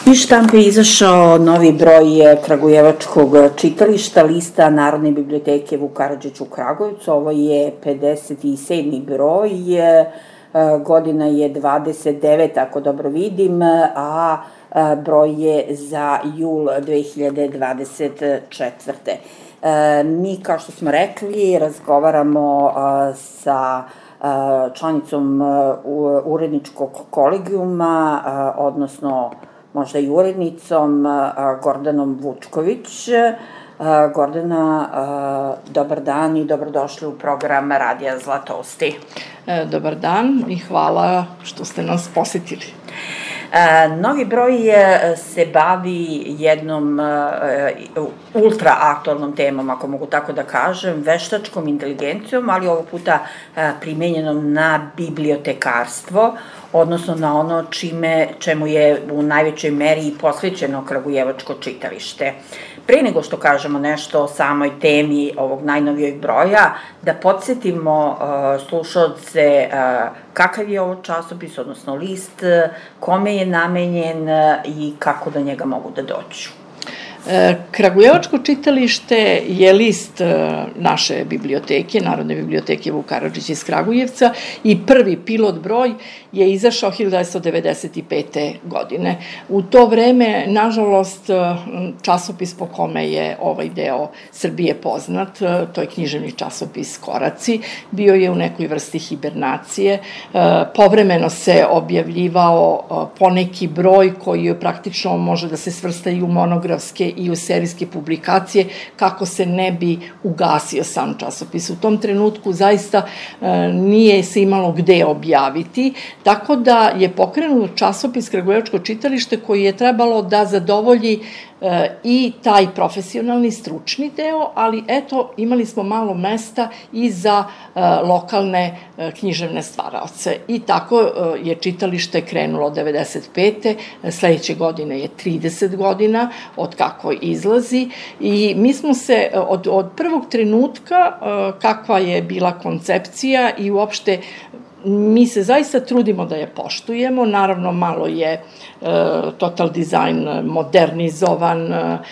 Iz štampe je izašao novi broj Kragujevačkog čitališta, lista Narodne biblioteke Vuk Karadžić u Kragujevcu. Ovo je 57. broj, godina je 29, ako dobro vidim, a broj je za jul 2024. Mi, kao što smo rekli, razgovaramo sa članicom uredničkog kolegijuma, odnosno možda i urednicom Gordanom Vučković. Gordana, dobar dan i dobrodošli u program Radija Zlatousti. Dobar dan i hvala što ste nas posetili. Novi broj se bavi jednom ultra aktualnom temom, ako mogu tako da kažem, veštačkom inteligencijom, ali ovog puta primenjenom na bibliotekarstvo, odnosno na ono čemu je u najvećoj meri i posvećeno Kragujevačko čitalište. Pre nego što kažemo nešto o samoj temi ovog najnovijeg broja, da podsjetimo slušaoce kakav je ovo časopis, odnosno list, kome je namenjen i kako do njega mogu da dođu. Kragujevačko čitalište je list naše biblioteke, Narodne biblioteke Vuk Karadžić iz Kragujevca, i prvi pilot broj je izašao 1995. godine. U to vreme, nažalost, časopis po kome je ovaj deo Srbije poznat, to je književni časopis Koraci, bio je u nekoj vrsti hibernacije. Povremeno se objavljivao poneki broj koji praktično može da se svrsta i u monografske i u serijske publikacije, kako se ne bi ugasio sam časopis. U tom trenutku zaista nije se imalo gde objaviti, tako da je pokrenut časopis Kragujevačko čitalište koji je trebalo da zadovolji i taj profesionalni stručni deo, ali eto, imali smo malo mesta i za lokalne književne stvaraoce. I tako je čitalište krenulo 95. Sledeće godine je 30 godina od kako izlazi i mi smo se od prvog trenutka kakva je bila koncepcija i uopšte mi se zaista trudimo da je poštujemo, naravno malo je Total Design modernizovan,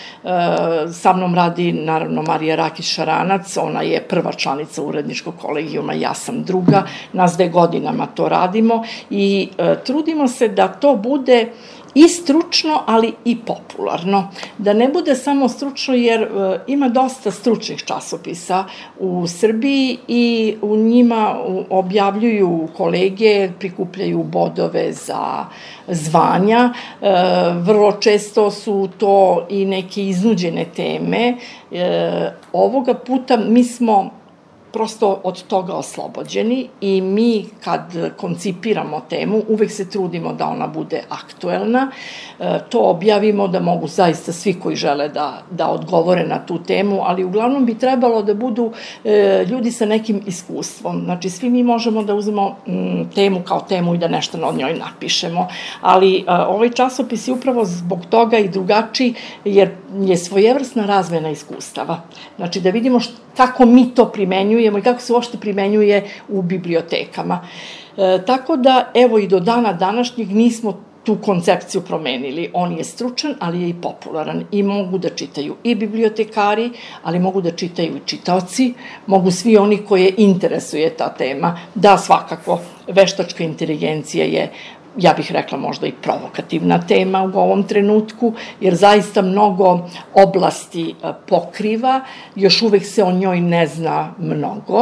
sa mnom radi naravno Marija Rakić-Šaranac, ona je prva članica uredničkog kolegijuma, ja sam druga, nas 2 godinama to radimo i trudimo se da to bude i stručno, ali i popularno. Da ne bude samo stručno, jer ima dosta stručnih časopisa u Srbiji i u njima objavljuju kolege, prikupljaju bodove za zvanja. Vrlo često su to i neke iznuđene teme. Ovoga puta mi smo prosto od toga oslobođeni i mi kad koncipiramo temu uvek se trudimo da ona bude aktuelna, to objavimo da mogu zaista svi koji žele da odgovore na tu temu, ali uglavnom bi trebalo da budu ljudi sa nekim iskustvom. Znači, svi mi možemo da uzmemo temu kao temu i da nešto od njoj napišemo, ali ovaj časopis je upravo zbog toga i drugačiji, jer je svojevrsna razmena iskustava. Znači, da vidimo kako mi to primenjujemo i kako se uopšte primenjuje u bibliotekama. Tako da, evo i do dana današnjeg nismo tu koncepciju promenili. On je stručan, ali je i popularan i mogu da čitaju i bibliotekari, ali mogu da čitaju i čitaoci, mogu svi oni koje interesuje ta tema. Da, svakako, veštačka inteligencija je, ja bih rekla, možda i provokativna tema u ovom trenutku, jer zaista mnogo oblasti pokriva, još uvek se o njoj ne zna mnogo,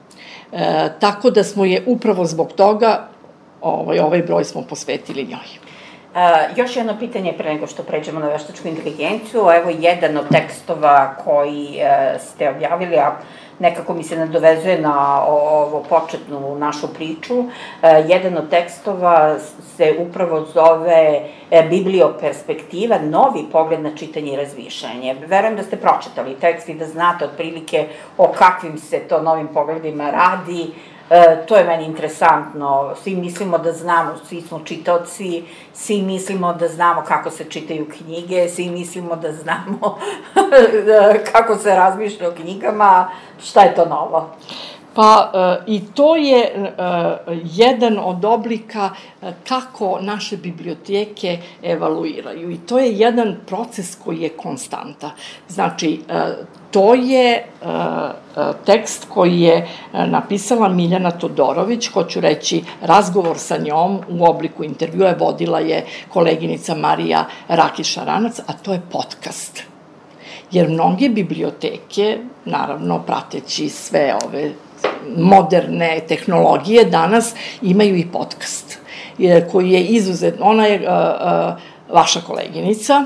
tako da smo je upravo zbog toga, ovaj broj smo posvetili njoj. Još jedno pitanje pre nego što pređemo na veštačku inteligenciju. Evo jedan od tekstova koji ste objavili, a nekako mi se nadovezuje na ovo početnu našu priču. Jedan od tekstova se upravo zove Biblioperspektiva, novi pogled na čitanje i razmišljanje. Verujem da ste pročitali tekst i da znate otprilike o kakvim se to novim pogledima radi. To je meni interesantno. Svi mislimo da znamo, svi smo čitaoci, svi mislimo da znamo kako se čitaju knjige, svi mislimo da znamo kako se razmišlja o knjigama. Šta je to novo? Pa i to je jedan od oblika kako naše biblioteke evaluiraju i to je jedan proces koji je konstanta. Znači, to je tekst koji je napisala Miljana Todorović, hoću reći, razgovor sa njom u obliku intervjua vodila je koleginica Marija Rakić-Šaranac, a to je podcast. Jer mnoge biblioteke, naravno prateći sve ove moderne tehnologije, danas imaju i podcast, koji je izuzetno, ona je vaša koleginica,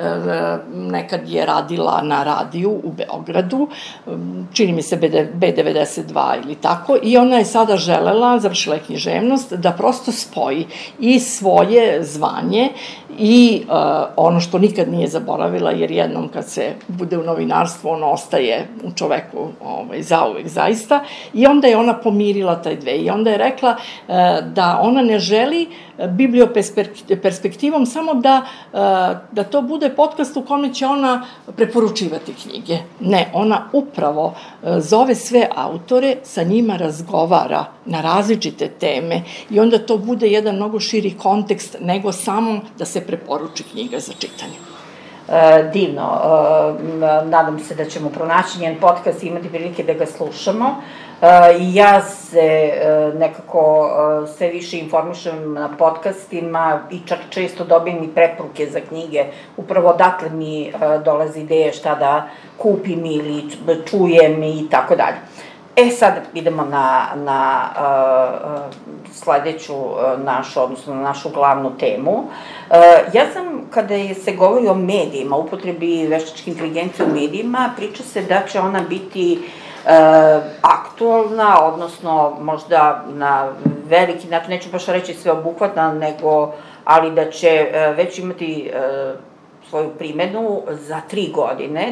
nekad je radila na radiju u Beogradu, čini mi se B92 ili tako, i ona je sada želela, završila je književnost, da prosto spoji i svoje zvanje i ono što nikad nije zaboravila, jer jednom kad se bude u novinarstvu, ono ostaje u čoveku zauvek zaista, i onda je ona pomirila taj dve i onda je rekla da ona ne želi biblioperspektivom samo da to bude podcast u kome će ona preporučivati knjige. Ne, ona upravo zove sve autore, sa njima razgovara na različite teme i onda to bude jedan mnogo širi kontekst nego samo da se preporuči knjiga za čitanje. Divno. Nadam se da ćemo pronaći njen podcast i imati prilike da ga slušamo. I ja se nekako sve više informišem na podcastima i čak često dobijem i preporuke za knjige. Upravo odatle mi dolaze ideje šta da kupim ili čujem i tako dalje. Sad idemo na sledeću našu, odnosno na našu glavnu temu. Ja sam, kada se govori o medijima, upotrebi veštačke inteligencije u medijima, priča se da će ona biti aktualna, odnosno možda na veliki način, neću baš reći sveobuhvatna, ali da će već imati svoju primenu za 3 godine,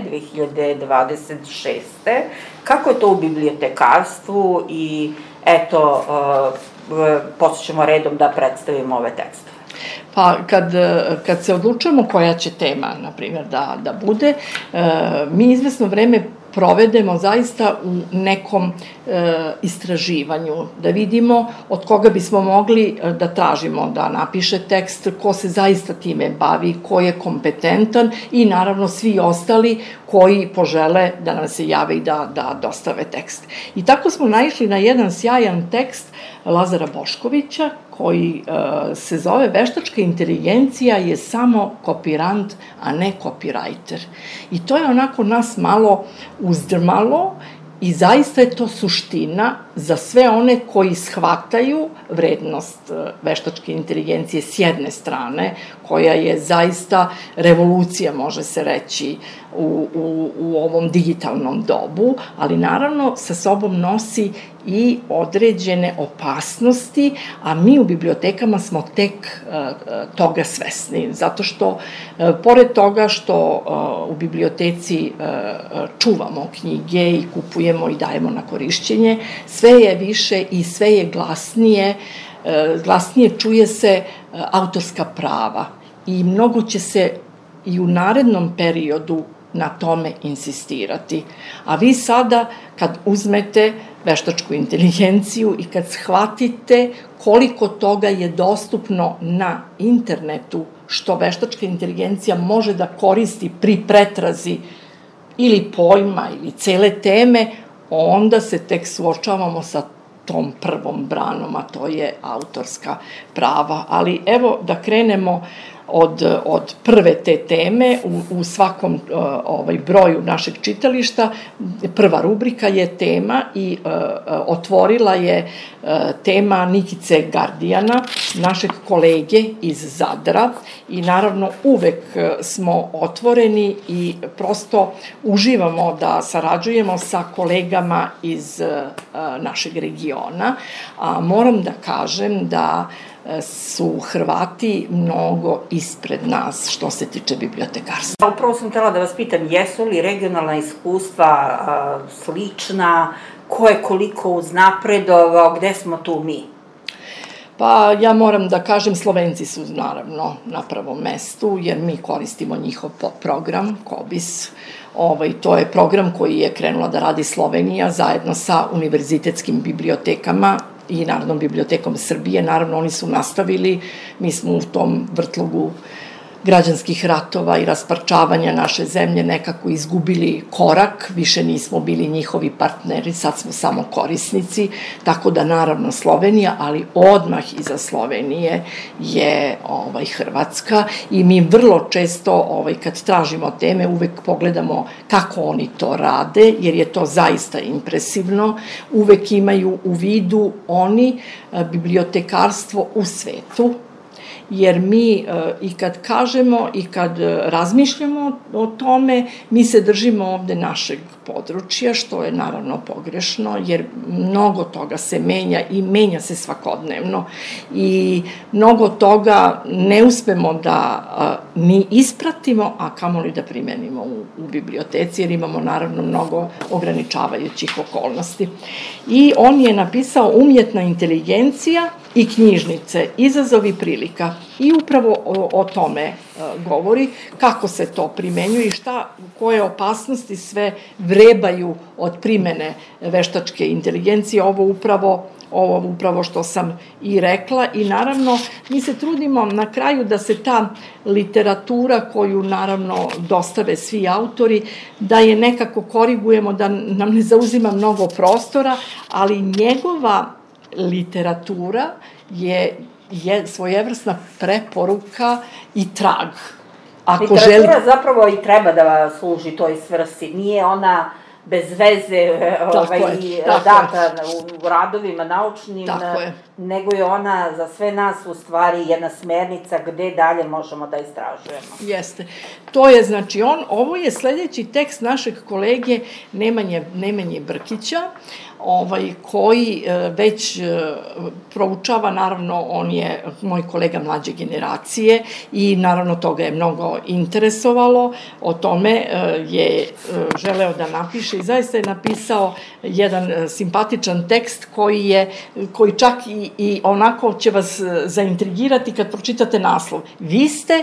2026. Kako je to u bibliotekarstvu i eto, posle ćemo redom da predstavimo ove tekste. Pa kad se odlučujemo koja će tema, na primjer, da bude, mi izvesno vreme provedemo zaista u nekom istraživanju, da vidimo od koga bismo mogli da tražimo da napiše tekst, ko se zaista time bavi, ko je kompetentan i naravno svi ostali koji požele da nam se jave i da dostave tekst. I tako smo naišli na jedan sjajan tekst Lazara Boškovića, koji se zove Veštačka inteligencija je samo kopirant, a ne kopirajter. I to je onako nas malo uzdrmalo i zaista je to suština za sve one koji shvataju vrednost veštačke inteligencije s jedne strane, koja je zaista revolucija, može se reći, u ovom digitalnom dobu, ali naravno sa sobom nosi i određene opasnosti, a mi u bibliotekama smo tek toga svesni, zato što, pored toga što u biblioteci čuvamo knjige i kupujemo i dajemo na korišćenje, sve je više i sve je glasnije čuje se autorska prava i mnogo će se i u narednom periodu na tome insistirati. A vi sada, kad uzmete veštačku inteligenciju i kad shvatite koliko toga je dostupno na internetu, što veštačka inteligencija može da koristi pri pretrazi ili pojma ili cele teme, onda se tek suočavamo sa tom prvom branom, a to je autorska prava. Ali evo da krenemo od prve te teme u svakom broju našeg čitališta. Prva rubrika je tema i otvorila je tema Nikice Gardijana, našeg kolege iz Zadra, i naravno uvek smo otvoreni i prosto uživamo da sarađujemo sa kolegama iz našeg regiona, a moram da kažem da su Hrvati mnogo ispred nas što se tiče bibliotekarstva. Upravo sam htela da vas pitam, jesu li regionalna iskustva slična, ko je koliko uznapredovao, gde smo tu mi? Pa ja moram da kažem, Slovenci su naravno na prvom mestu, jer mi koristimo njihov program, KOBIS. To je program koji je krenula da radi Slovenija zajedno sa univerzitetskim bibliotekama i Narodnom bibliotekom Srbije. Naravno, oni su nastavili, mi smo u tom vrtlogu građanskih ratova i rasparčavanja naše zemlje nekako izgubili korak, više nismo bili njihovi partneri, sad smo samo korisnici, tako da naravno Slovenija, ali odmah iza Slovenije je Hrvatska i mi vrlo često kad tražimo teme uvek pogledamo kako oni to rade, jer je to zaista impresivno, uvek imaju u vidu oni bibliotekarstvo u svetu, jer mi i kad kažemo i kad razmišljamo o tome, mi se držimo ovde našeg područja, što je naravno pogrešno, jer mnogo toga se menja i menja se svakodnevno i mnogo toga ne uspemo da mi ispratimo, a kamoli da primenimo u biblioteci, jer imamo naravno mnogo ograničavajućih okolnosti. I on je napisao Umjetna inteligencija i knjižnice, izazovi prilika. I upravo o tome govori, kako se to primenjuje i koje opasnosti sve vrebaju od primene veštačke inteligencije, ovo upravo što sam i rekla. I naravno, mi se trudimo na kraju da se ta literatura koju naravno dostave svi autori, da je nekako korigujemo, da nam ne zauzima mnogo prostora, ali njegova literatura je svojevrsna preporuka i trag. Literatura zapravo i treba da služi toj svrsi. Nije ona bez veze data u radovima naučnim, nego je ona za sve nas u stvari jedna smernica gde dalje možemo da istražujemo. Jeste. To je, znači, ovo je sledeći tekst našeg kolege Nemanje Brkića, koji već proučava, naravno, on je moj kolega mlađe generacije i naravno toga je mnogo interesovalo, o tome je želeo da napiše i zaista je napisao jedan simpatičan tekst koji čak i onako će vas zaintrigirati kad pročitate naslov. Vi ste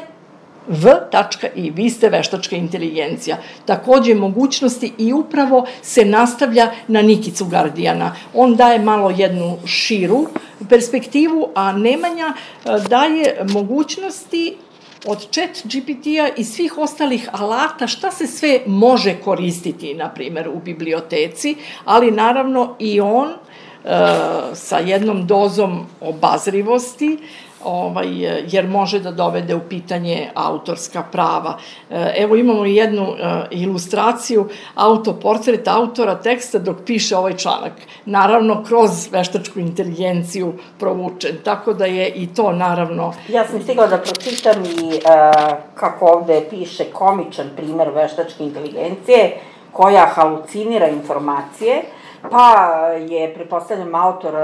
V.I, vi ste veštačka inteligencija. Takođe mogućnosti i upravo se nastavlja na Nikicu Gardijana. On daje malo jednu širu perspektivu, a Nemanja daje mogućnosti od ChatGPT-a i svih ostalih alata šta se sve može koristiti, na primer, u biblioteci, ali naravno i on sa jednom dozom obazrivosti, jer može da dovede u pitanje autorska prava. Evo imamo jednu ilustraciju, autoportret autora teksta dok piše ovaj članak. Naravno, kroz veštačku inteligenciju provučen, tako da je i to naravno... Ja sam stigla da pročitam i kako ovde piše komičan primer veštačke inteligencije koja halucinira informacije, pa je, pretpostavljam, autor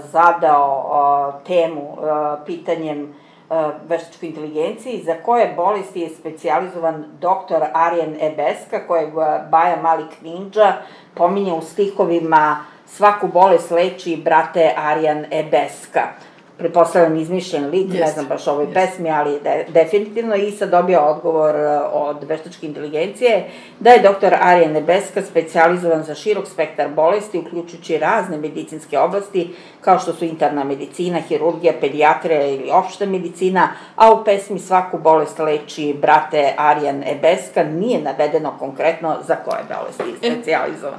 zadao temu pitanjem veštačkoj inteligenciji, za koje bolesti je specijalizovan dr. Arjen Ebeska, kojeg Baja Malik Ninja pominje u stihovima "Svaku bolest leči brate Arjan Ebeska". Pretpostavljam izmišljen lik, ne znam baš o ovoj pesmi, ali definitivno i sad dobio odgovor od veštačke inteligencije da je dr. Arjen Ebeska specijalizovan za širok spektar bolesti, uključujući razne medicinske oblasti, kao što su interna medicina, hirurgija, pedijatrija ili opšta medicina, a u pesmi "Svaku bolest leči brate Arjen Ebeska" nije navedeno konkretno za koje bolesti je specijalizovan.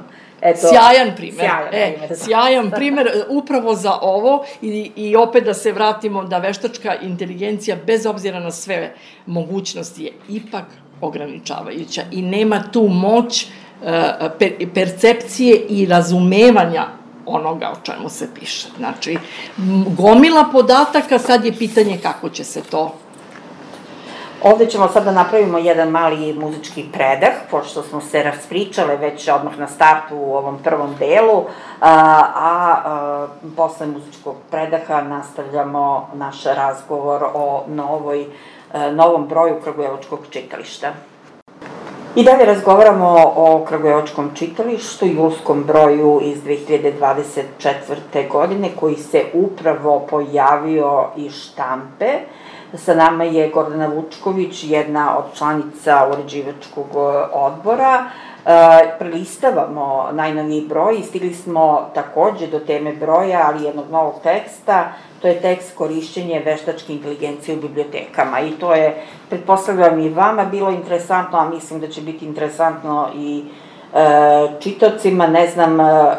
Sjajan primer upravo za ovo i opet da se vratimo da veštačka inteligencija bez obzira na sve mogućnosti je ipak ograničavajuća i nema tu moć percepcije i razumevanja onoga o čemu se piše. Znači, gomila podataka, sad je pitanje kako će se to... Ovde ćemo sad da napravimo jedan mali muzički predah, pošto smo se raspričale već odmah na startu u ovom prvom delu, a posle muzičkog predaha nastavljamo naš razgovor o novom broju Kragujevačkog čitališta. I dalje razgovaramo o Kragujevačkom čitalištu, julskom broju iz 2024. godine, koji se upravo pojavio iz štampe. Sa nama je Gordana Vučković, jedna od članica uređivačkog odbora. Prelistavamo najnoviji broj i stigli smo takođe do teme broja, ali jednog novog teksta. To je tekst korišćenje veštačke inteligencije u bibliotekama i to je, pretpostavljam, i vama bilo interesantno, a mislim da će biti interesantno i čitaocima. Ne znam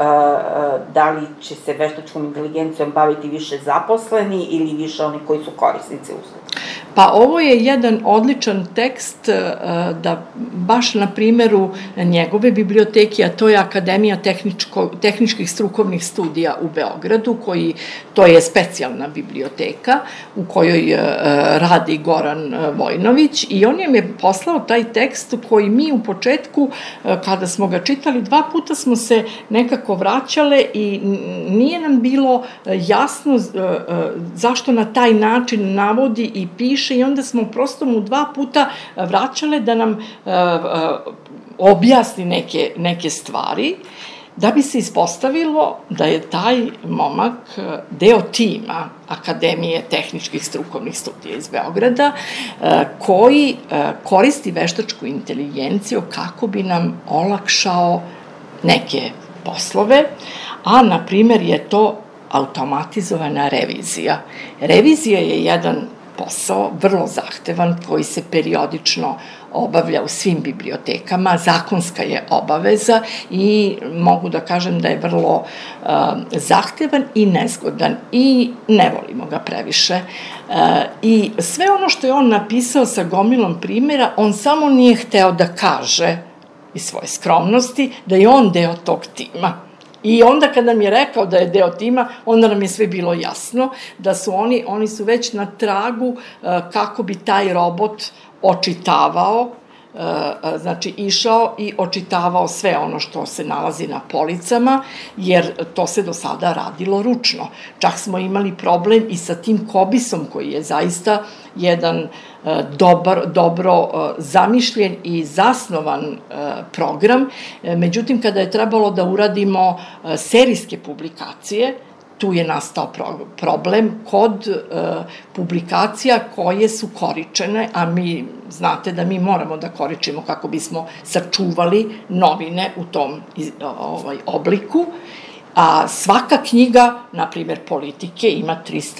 da li će se veštačkom inteligencijom baviti više zaposleni ili više oni koji su korisnici usluga. Pa ovo je jedan odličan tekst da baš na primeru njegove biblioteke, a to je Akademija tehničkih strukovnih studija u Beogradu, to je specijalna biblioteka u kojoj radi Goran Vojnović, i on je poslao taj tekst koji mi u početku, kada smo ga čitali, 2 puta smo se nekako vraćale i nije nam bilo jasno zašto na taj način navodi i piše, i onda smo prosto mu 2 puta vraćale da nam objasni neke stvari, da bi se ispostavilo da je taj momak deo tima Akademije tehničkih strukovnih studija iz Beograda, koji koristi veštačku inteligenciju kako bi nam olakšao neke poslove, a na primer je to automatizovana revizija. Revizija je jedan posao vrlo zahtevan koji se periodično obavlja u svim bibliotekama, zakonska je obaveza i mogu da kažem da je vrlo zahtevan i nezgodan i ne volimo ga previše. I sve ono što je on napisao sa gomilom primjera, on samo nije hteo da kaže iz svoje skromnosti da je on deo tog tima. I onda kad nam je rekao da je deo tima, onda nam je sve bilo jasno da su oni su već na tragu kako bi taj robot očitavao, znači išao i očitavao sve ono što se nalazi na policama, jer to se do sada radilo ručno. Čak smo imali problem i sa tim Kobisom, koji je zaista jedan dobro zamišljen i zasnovan program. Međutim, kada je trebalo da uradimo serijske publikacije, tu je nastao problem kod publikacija koje su koričene, a mi znate da mi moramo da koričimo kako bismo sačuvali novine u tom obliku, a svaka knjiga, na primer politike, ima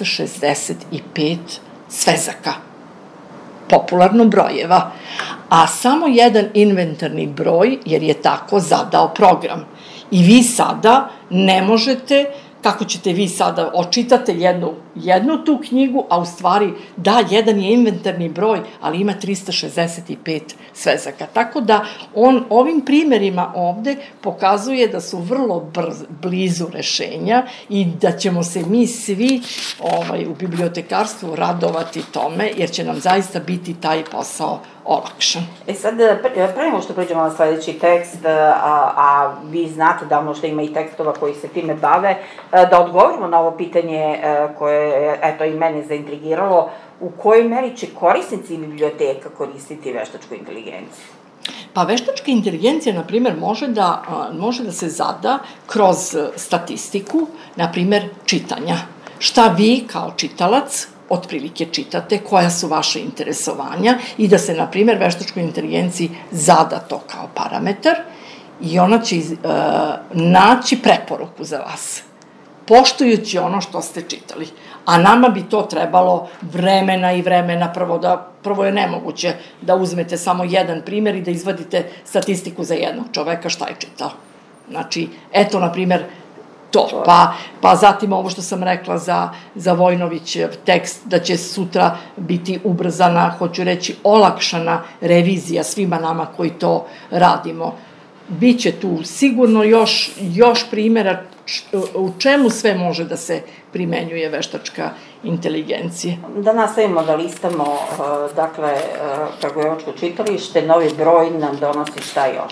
365 svezaka, popularno brojeva, a samo jedan inventarni broj, jer je tako zadao program. I vi sada ne možete, kako ćete vi sada očitate jednu tu knjigu, a u stvari, da, jedan je inventarni broj, ali ima 365 svezaka. Tako da on ovim primerima ovde pokazuje da su vrlo blizu rešenja i da ćemo se mi svi u bibliotekarstvu radovati tome, jer će nam zaista biti taj posao olakšan. Sad, pre nego što pređemo na sledeći tekst, a vi znate da možda ima i tekstova koji se time bave, da odgovorimo na ovo pitanje koje je, eto, i mene zaintrigiralo, u kojoj meri će korisnici biblioteka koristiti veštačku inteligenciju? Pa veštačka inteligencija, na primer, može da se zada kroz statistiku, na primer, čitanja. Šta vi kao čitalac otprilike čitate, koja su vaše interesovanja i da se, na primer, veštačkoj inteligenciji zada to kao parametar i ona će naći preporuku za vas, poštujući ono što ste čitali. A nama bi to trebalo vremena i vremena, prvo je nemoguće da uzmete samo jedan primer i da izvadite statistiku za jednog čoveka šta je čitao. Znači, eto, na primer, to, pa zatim ovo što sam rekla za Vojnovićev tekst, da će sutra biti ubrzana, hoću reći, olakšana revizija svima nama koji to radimo. Biće tu sigurno još primjera u čemu sve može da se primenjuje veštačka inteligencija. Da nastavimo da listamo, dakle, Kragujevačko čitalište, novi broj nam donosi šta još?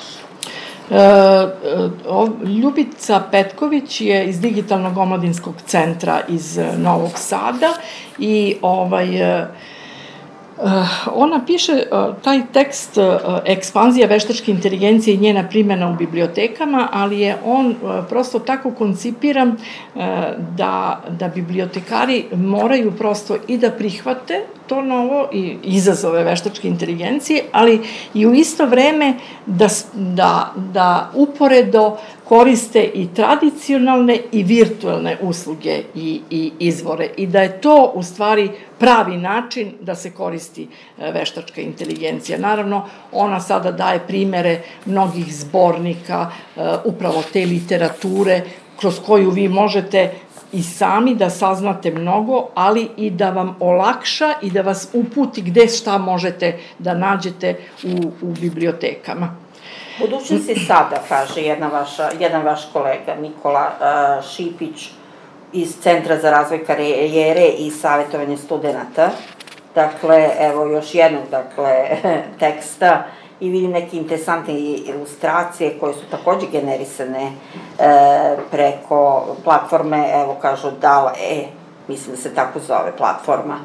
Ljubica Petković je iz Digitalnog omladinskog centra iz Novog Sada i Ona piše taj tekst Ekspanzija veštačke inteligencije i njena primjena u bibliotekama, ali je on prosto tako koncipiran da bibliotekari moraju prosto i da prihvate to novo i izazove veštačke inteligencije, ali i u isto vreme da uporedo koriste i tradicionalne i virtualne usluge i izvore i da je to u stvari pravi način da se koristi veštačka inteligencija. Naravno, ona sada daje primere mnogih zbornika, upravo te literature kroz koju vi možete i sami da saznate mnogo, ali i da vam olakša i da vas uputi gde šta možete da nađete u bibliotekama. Budućnost je sada, kaže jedan vaš kolega, Nikola Šipić, iz Centra za razvoj karijere i savjetovanje studenta. Dakle, evo još jednog, teksta i vidim neke interesantne ilustracije koje su takođe generisane preko platforme, evo kažu DAL-E, mislim da se tako zove platforma.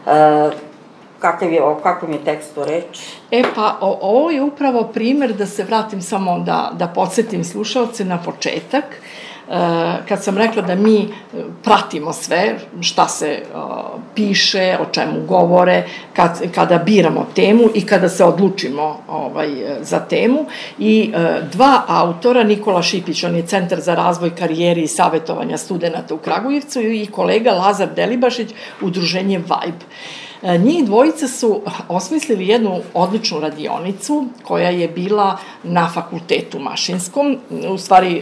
Kakvom je tekstu reč? Pa, ovo je upravo primer, da se vratim samo da podsjetim slušalce na početak, kad sam rekla da mi pratimo sve šta se piše, o čemu govore, kada biramo temu i kada se odlučimo za temu. I dva autora, Nikola Šipić, on je Centar za razvoj karijere i savjetovanja studenta u Kragujevcu, i kolega Lazar Delibašić, udruženje Vibe. Njih dvojica su osmislili jednu odličnu radionicu koja je bila na fakultetu mašinskom, u stvari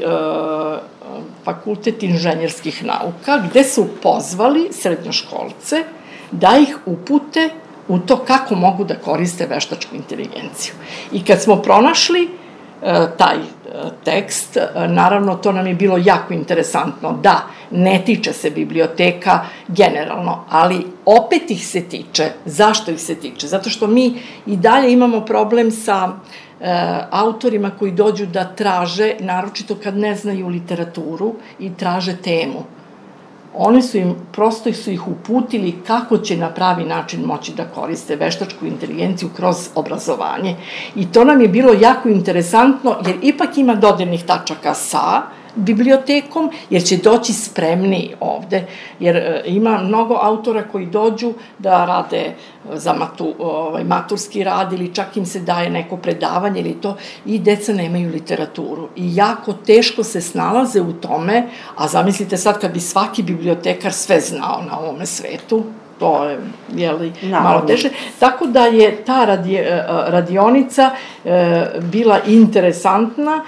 fakultet inženjerskih nauka, gde su pozvali srednjoškolce da ih upute u to kako mogu da koriste veštačku inteligenciju. I kad smo pronašli taj tekst, naravno to nam je bilo jako interesantno, da ne tiče se biblioteka generalno, ali opet ih se tiče. Zašto ih se tiče? Zato što mi i dalje imamo problem sa autorima koji dođu da traže, naročito kad ne znaju literaturu, i traže temu. Oni su ih uputili kako će na pravi način moći da koriste veštačku inteligenciju kroz obrazovanje. I to nam je bilo jako interesantno, jer ipak ima dodirnih tačaka sa bibliotekom, jer će doći spremniji ovde, jer ima mnogo autora koji dođu da rade za maturski rad ili čak im se daje neko predavanje ili to, i deca nemaju literaturu i jako teško se snalaze u tome, a zamislite sad kad bi svaki bibliotekar sve znao na ovome svetu, to je, malo teže. Tako da je ta radionica bila interesantna.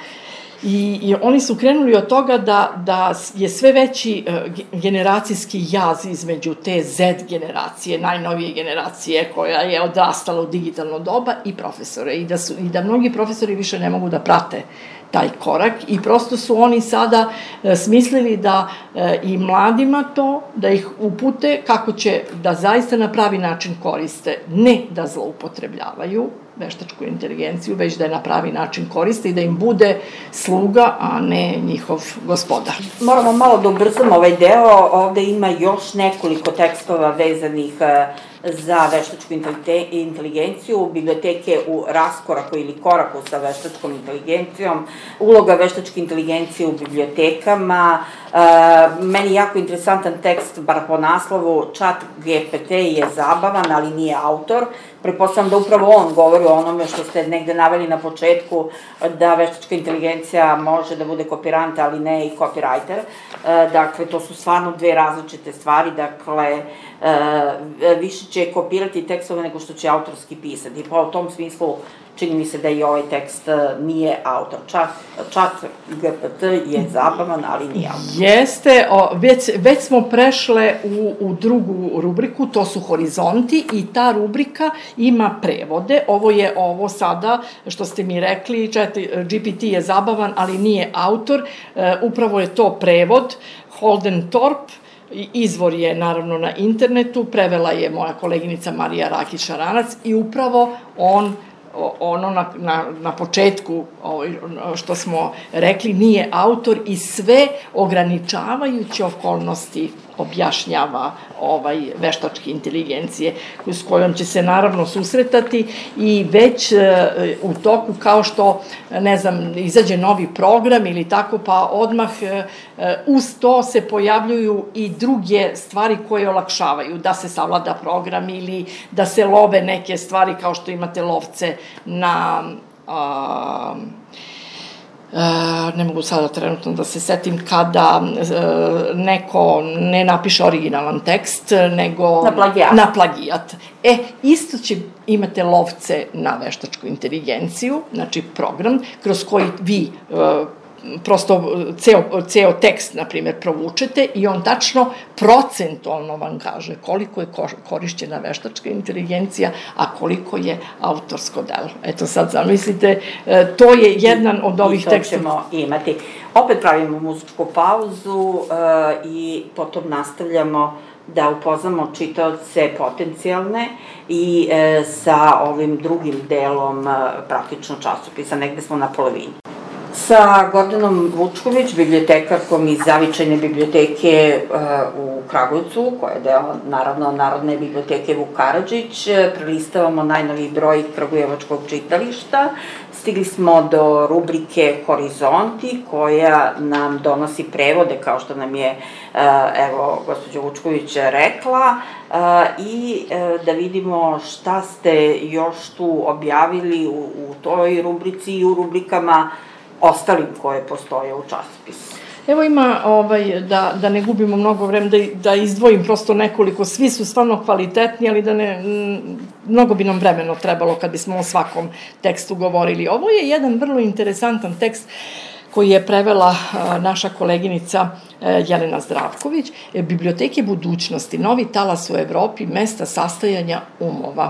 I oni su krenuli od toga da je sve veći generacijski jaz između te Z generacije, najnovije generacije koja je odrastala u digitalno doba, i profesore. I da mnogi profesori više ne mogu da prate taj korak i prosto su oni sada smislili da i mladima to, da ih upute kako će da zaista na pravi način koriste, ne da zloupotrebljavaju veštačku inteligenciju, već da je na pravi način koriste i da im bude sluga, a ne njihov gospodar. Moramo malo da ubrzamo ovaj deo, ovde ima još nekoliko tekstova vezanih za veštačku inteligenciju, biblioteke u raskoraku ili koraku sa veštačkom inteligencijom, uloga veštačke inteligencije u bibliotekama. Meni jako interesantan tekst, bar po naslovu, Chat GPT je zabavan, ali nije autor. Pretpostavljam da upravo on govori o onome što ste negde naveli na početku, da veštačka inteligencija može da bude kopirant, ali ne i copywriter. Dakle, to su stvarno dve različite stvari. Dakle, više će kopirati tekstove nego što će autorski pisati. Pa u tom smislu čini mi se da i ovaj tekst nije autor. Chat GPT je zabavan, ali nije autor. Jeste, već smo prešle u drugu rubriku, to su horizonti, i ta rubrika ima prevode. Ovo sada, što ste mi rekli, GPT je zabavan, ali nije autor, upravo je to prevod, Holden Thorpe. Izvor je naravno na internetu, prevela je moja koleginica Marija Rakić-Šaranac i upravo on ono na početku što smo rekli, nije autor i sve ograničavajuće okolnosti objašnjava veštačke inteligencije s kojom će se naravno susretati i već u toku kao što, ne znam, izađe novi program ili tako, pa odmah uz to se pojavljuju i druge stvari koje olakšavaju, da se savlada program ili da se love neke stvari kao što imate lovce na ne mogu sada trenutno da se setim, kada neko ne napiše originalan tekst, nego na plagijat. Isto će imate lovce na veštačku inteligenciju, znači program, kroz koji vi prosto ceo tekst, na primjer, provučete i on tačno procentualno vam kaže koliko je korišćena veštačka inteligencija, a koliko je autorsko delo. Eto sad zamislite, to je jedan od ovih tekstova. I to ćemo imati. Opet pravimo muzičku pauzu i potom nastavljamo da upoznamo čitaoce potencijalne i sa ovim drugim delom praktično časopisa, negde smo na polovini. Sa Gordanom Vučković, bibliotekarkom iz Zavičajne biblioteke u Kragujevcu, koja je deo, naravno, Narodne biblioteke Vuk Karadžić, prelistavamo najnoviji broj Kragujevačkog čitališta. Stigli smo do rubrike Horizonti, koja nam donosi prevode, kao što nam je, evo, gospođa Vučković rekla, i da vidimo šta ste još tu objavili u toj rubrici i u rubrikama ostalim koje postoje u časopisu. Evo ima, da ne gubimo mnogo vremena, da izdvojim prosto nekoliko, svi su stvarno kvalitetni, ali da ne, mnogo bi nam vremena trebalo kad bismo o svakom tekstu govorili. Ovo je jedan vrlo interesantan tekst koji je prevela naša koleginica Jelena Zdravković, Biblioteke budućnosti, novi talas u Evropi, mesta sastajanja umova.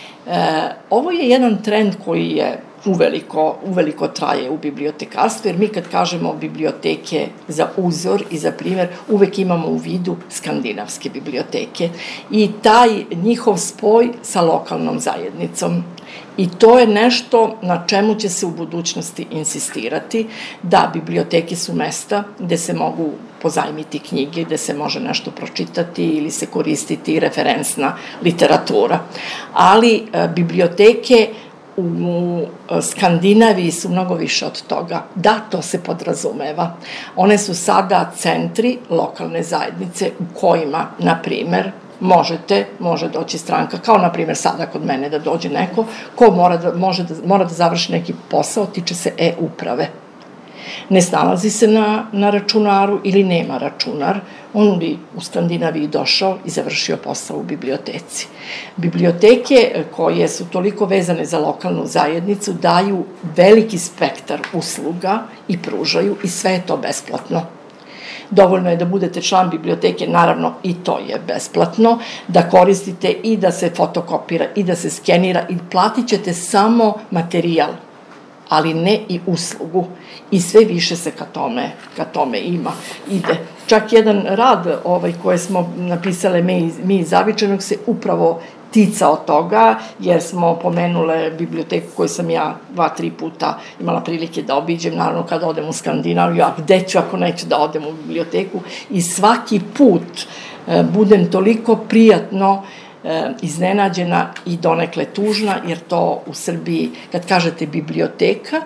Ovo je jedan trend koji je uveliko traje u bibliotekarstvu, jer mi kad kažemo biblioteke za uzor i za primer, uvek imamo u vidu skandinavske biblioteke i taj njihov spoj sa lokalnom zajednicom. I to je nešto na čemu će se u budućnosti insistirati, da biblioteke su mesta gde se mogu pozajmiti knjige, gde se može nešto pročitati ili se koristiti referensna literatura. Ali biblioteke u Skandinaviji su mnogo više od toga. Da, to se podrazumeva. One su sada centri lokalne zajednice u kojima, na primer, može doći stranka, kao na primer sada kod mene da dođe neko ko mora da završi neki posao, tiče se e-uprave. Ne snalazi se na računaru ili nema računar, on bi u Skandinaviji došao i završio posao u biblioteci. Biblioteke koje su toliko vezane za lokalnu zajednicu daju veliki spektar usluga i pružaju i sve je to besplatno. Dovoljno je da budete član biblioteke, naravno i to je besplatno, da koristite i da se fotokopira i da se skenira i platit ćete samo materijal, ali ne i uslugu. I sve više se ka tome ide. Čak jedan rad koje smo napisale mi iz Zavičajnog se upravo ticao toga, jer smo pomenule biblioteku koju sam ja 2-3 puta imala prilike da obiđem, naravno kada odem u Skandinaviju, a gde ću ako neću da odem u biblioteku, i svaki put budem toliko prijatno iznenađena i donekle tužna, jer to u Srbiji, kad kažete biblioteka,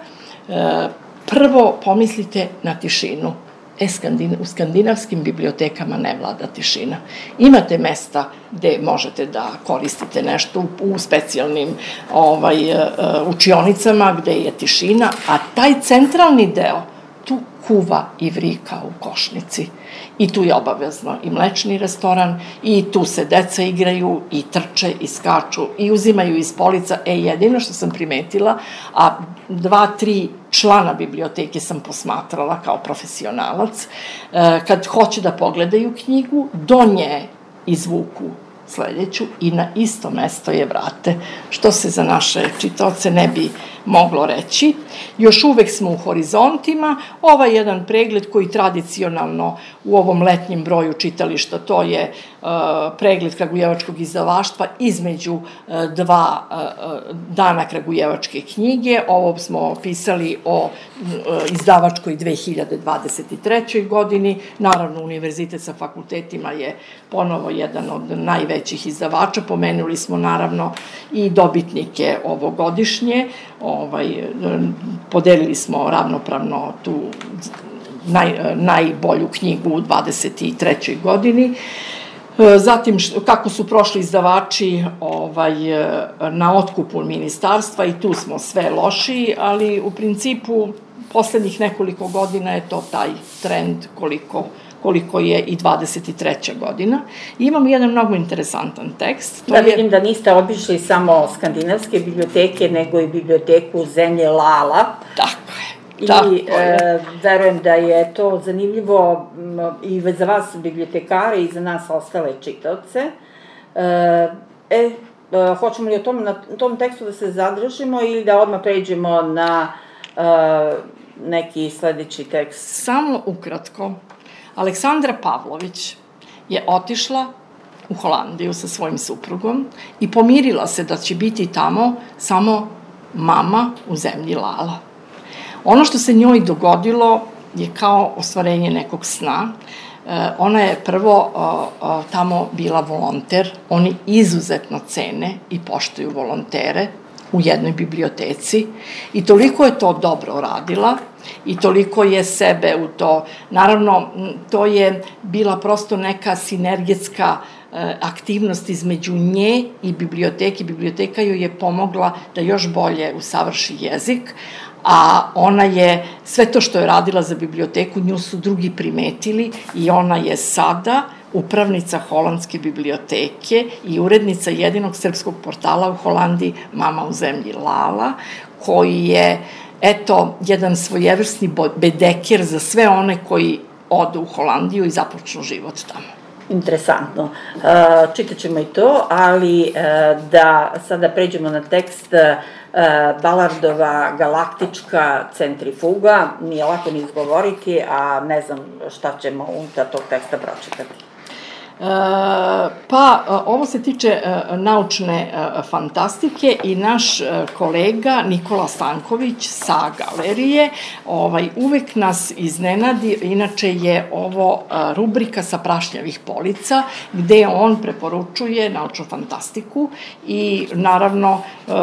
prvo pomislite na tišinu. U skandinavskim bibliotekama ne vlada tišina. Imate mesta gde možete da koristite nešto u specijalnim učionicama gde je tišina, a taj centralni deo, tu kuva i vrika u košnici. I tu je obavezno i mlečni restoran, i tu se deca igraju, i trče, i skaču, i uzimaju iz polica. Jedino što sam primetila, a 2-3 člana biblioteke sam posmatrala kao profesionalac, kad hoće da pogledaju knjigu, do nje izvuku sledeću i na isto mesto je vrate, što se za naše čitaoce moglo reći. Još uvek smo u horizontima. Ovaj jedan pregled koji tradicionalno u ovom letnjem broju čitališta, to je pregled kragujevačkog izdavaštva između dva dana kragujevačke knjige. Ovo smo pisali o izdavačkoj 2023. godini. Naravno, univerzitet sa fakultetima je ponovo jedan od najvećih izdavača. Pomenuli smo naravno i dobitnike ovogodišnje. Podelili smo ravnopravno tu najbolju knjigu u 23. godini. Zatim, kako su prošli izdavači na otkupu ministarstva, i tu smo sve lošiji, ali u principu poslednjih nekoliko godina je to taj trend koliko je i 23. godina. I imamo jedan mnogo interesantan tekst. Vidim da niste obišli samo skandinavske biblioteke, nego i biblioteku zemlje Lala. Tako je. I verujem da je to zanimljivo i za vas bibliotekare i za nas ostale čitaoce. Hoćemo li na tom tekstu da se zadržimo ili da odmah pređemo na neki sledeći tekst? Samo ukratko. Aleksandra Pavlović je otišla u Holandiju sa svojim suprugom i pomirila se da će biti tamo samo mama u zemlji Lala. Ono što se njoj dogodilo je kao ostvarenje nekog sna. Ona je prvo tamo bila volonter. Oni izuzetno cene i poštuju volontere u jednoj biblioteci i toliko je to dobro radila i toliko je sebe u to. Naravno, to je bila prosto neka sinergetska aktivnost između nje i biblioteke. Biblioteka joj je pomogla da još bolje usavrši jezik, a ona je, sve to što je radila za biblioteku, nju su drugi primetili i ona je sada upravnica holandske biblioteke i urednica jedinog srpskog portala u Holandiji, Mama u zemlji Lala, koji je, eto, jedan svojevrsni bedeker za sve one koji odu u Holandiju i započnu život tamo. Interesantno. Čitat ćemo i to, ali da sada pređemo na tekst Ballardova galaktička centrifuga. Nije lako ni izgovoriti, a ne znam šta ćemo unutar tog teksta pročitati. Ovo se tiče naučne fantastike i naš kolega Nikola Stanković sa galerije uvek nas iznenadi. Inače je ovo rubrika sa prašnjavih polica gde on preporučuje naučnu fantastiku i naravno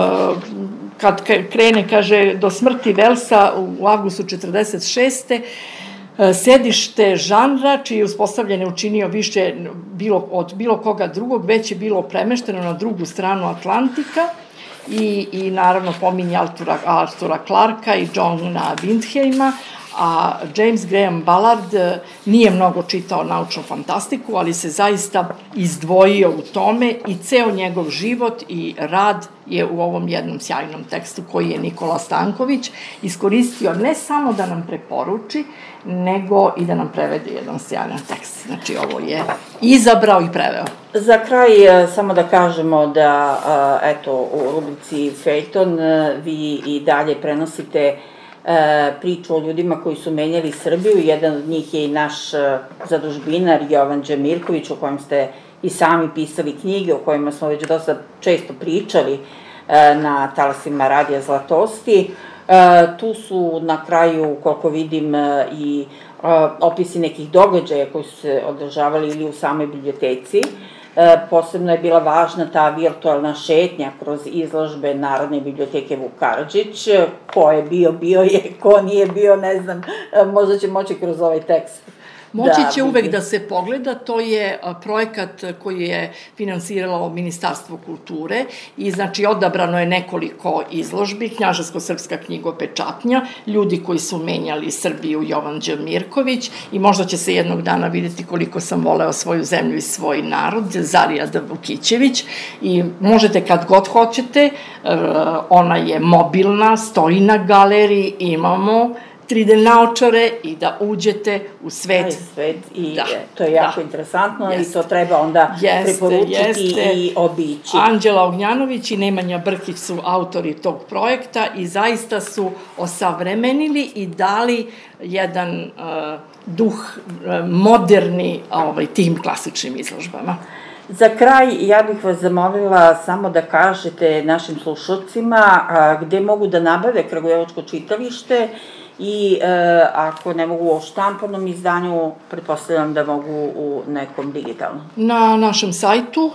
kad krene, kaže, do smrti Velsa u avgustu 46. Sedište žanra, čiji je uspostavljanje učinio više od bilo koga drugog, već je bilo premešteno na drugu stranu Atlantika i naravno pominje Artura Clarka i Johna Wyndhamea, a James Graham Ballard nije mnogo čitao naučnu fantastiku, ali se zaista izdvojio u tome i ceo njegov život i rad je u ovom jednom sjajnom tekstu koji je Nikola Stanković iskoristio ne samo da nam preporuči, nego i da nam prevede jedan sjajan tekst. Znači, ovo je izabrao i preveo. Za kraj, samo da kažemo da, eto, u rubrici Feljton vi i dalje prenosite priču o ljudima koji su menjali Srbiju. Jedan od njih je i naš zadužbinar Jovan Đemirković, o kojem ste i sami pisali knjige, o kojima smo već dosta često pričali na talasima Radija Zlatosti. Tu su na kraju, koliko vidim, i opisi nekih događaja koji su se održavali ili u samoj biblioteci. Posebno je bila važna ta virtualna šetnja kroz izložbe Narodne biblioteke Vuk Karadžić. Ko je bio je, ko nije bio, ne znam, možda će moći kroz ovaj tekst. Moći će uvek da se pogleda, to je projekat koji je finansiralo Ministarstvo kulture i znači odabrano je nekoliko izložbi, Knjaževsko-srpska knjigopečatnja, ljudi koji su menjali Srbiju, Jovan Đemirković, i možda će se jednog dana videti koliko sam voleo svoju zemlju i svoj narod, Zarijada Vukićević, i možete kad god hoćete, ona je mobilna, stoji na galeriji, imamo 3D naočare i da uđete u svet. I to je jako interesantno i to treba onda preporučiti i obići. Anđela Ognjanović i Nemanja Brkić su autori tog projekta i zaista su osavremenili i dali jedan duh moderni tim klasičnim izložbama. Za kraj, ja bih vas zamolila samo da kažete našim slušalcima gde mogu da nabave Kragujevačko čitalište i ako ne mogu u štampanom izdanju, pretpostavljam da mogu u nekom digitalnom. Na našem sajtu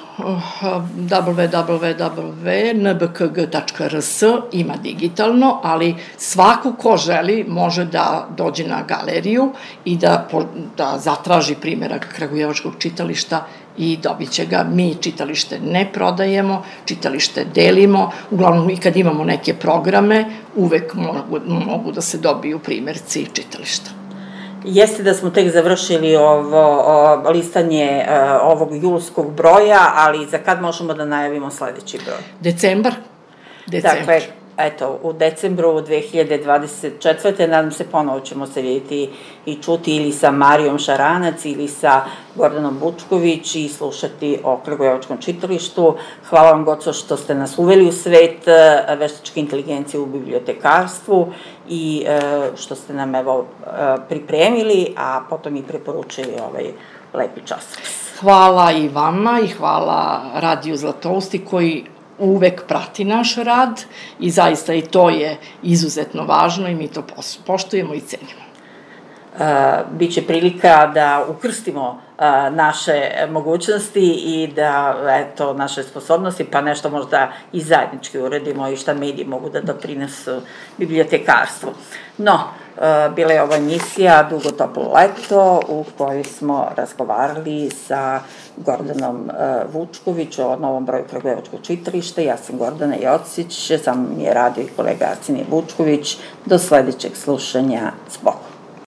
www.nbkg.rs ima digitalno, ali svako ko želi može da dođe na galeriju i da zatraži primerak Kragujevačkog čitališta i dobit će ga. Mi čitalište ne prodajemo, čitalište delimo, uglavnom i kad imamo neke programe, uvek mogu da se dobiju primerci čitališta. Jeste da smo tek završili ovo listanje ovog julskog broja, ali za kad možemo da najavimo sledeći broj? Decembar. Dakle, eto, u decembru 2024. nadam se ponovo ćemo se vidjeti i čuti ili sa Marijom Šaranac ili sa Gordanom Vučković i slušati o Kragujevačkom čitalištu. Hvala vam, Goco, što ste nas uveli u svet veštačke inteligencije u bibliotekarstvu i što ste nam pripremili, a potom i preporučili ovaj lepi časopis. Hvala i vama i hvala Radiju Zlatousti koji uvek prati naš rad i zaista i to je izuzetno važno i mi to poštujemo i cenimo. Biće prilika da ukrstimo naše mogućnosti i da, eto, naše sposobnosti, pa nešto možda i zajednički uradimo i šta mediji mogu da doprinesu bibliotekarstvu. No, bila je ova emisija Dugo toplo leto u kojoj smo razgovarali sa Gordanom Vučković o novom broju Kragujevačkog čitališta. Ja sam Gordana Jocić, sam mi je radio i kolega Arsenije Vučković. Do sledećeg slušanja, spoko.